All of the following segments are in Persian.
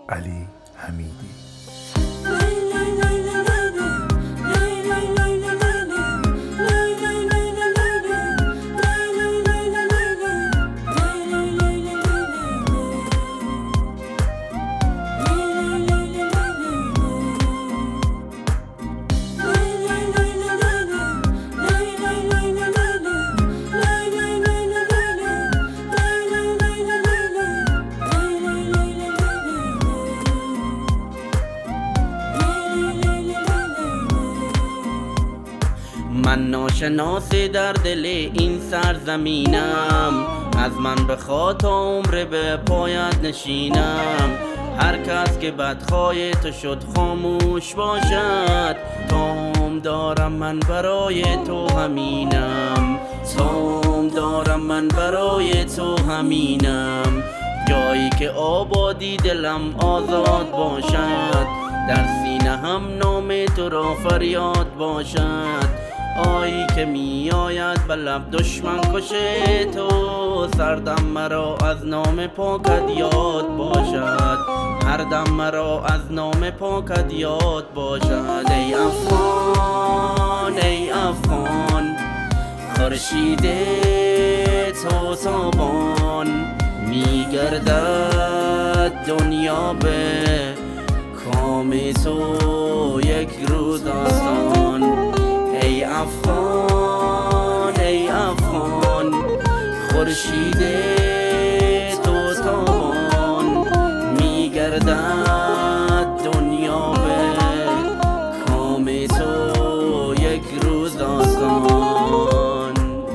علی حمیدی. من ناشناس در دل این سرزمینم، از من بخوا تا عمر به پایت نشینم. هر کس که بدخواه تو شد خاموش باشد، تام دارم من برای تو همینم، تام دارم من برای تو همینم. جایی که آبادی دلم آزاد باشد، در سینه هم نام تو را فریاد باشد. آیی که می آید به لب دشمن کشه تو، سردم مرا از نام پاکت یاد باشد، هر دم مرا از نام پاکت یاد باشد. ای افغان ای افغان، خورشید تو تابان، می گردد دنیا به کام تو یک روز آسان. ای افغان ای افغان، خورشید تو تابان، می گردد دنیا به کام تو یک روز آسان.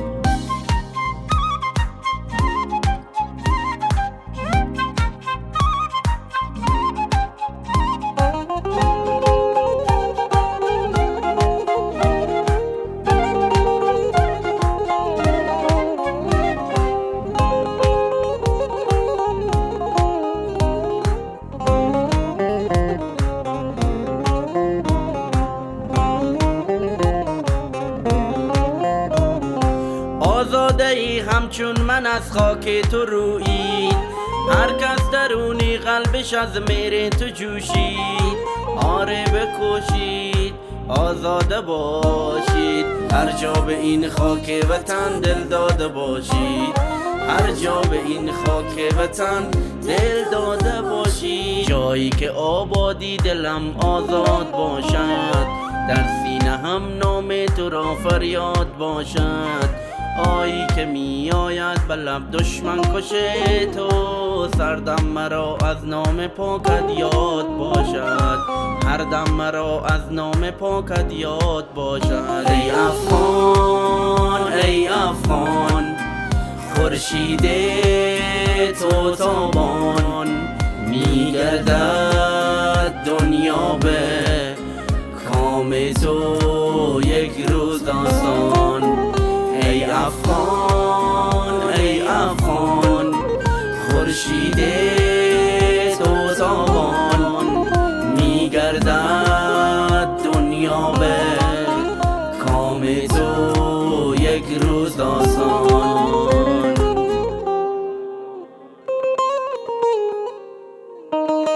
آزاده ای همچون من از خاک تو رویید، هر کس درونی قلبش از مهر تو جوشید. آره بکوشید آزاده باشید، هر جا به این خاک وطن دل داده باشید، هر جا به این خاک وطن دل داده باشید. جایی که آبادی دلم آزاد باشد، در سینه هم نام تو را فریاد باشد. آیی که می آید به لب دشمن کشه تو، سردم مرا از نام پاکت یاد باشد، هر دم مرا از نام پاکت یاد باشد. ای افغان ای افغان، خورشید تو تابان، می گردد دنیا به کام تو یک روز آسان. ای افغان ای افغان، خورشید تو تابان، می گردد دنیا به کام تو یک روز آسان.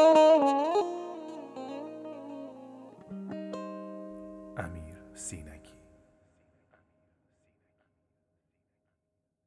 امیر سینگی.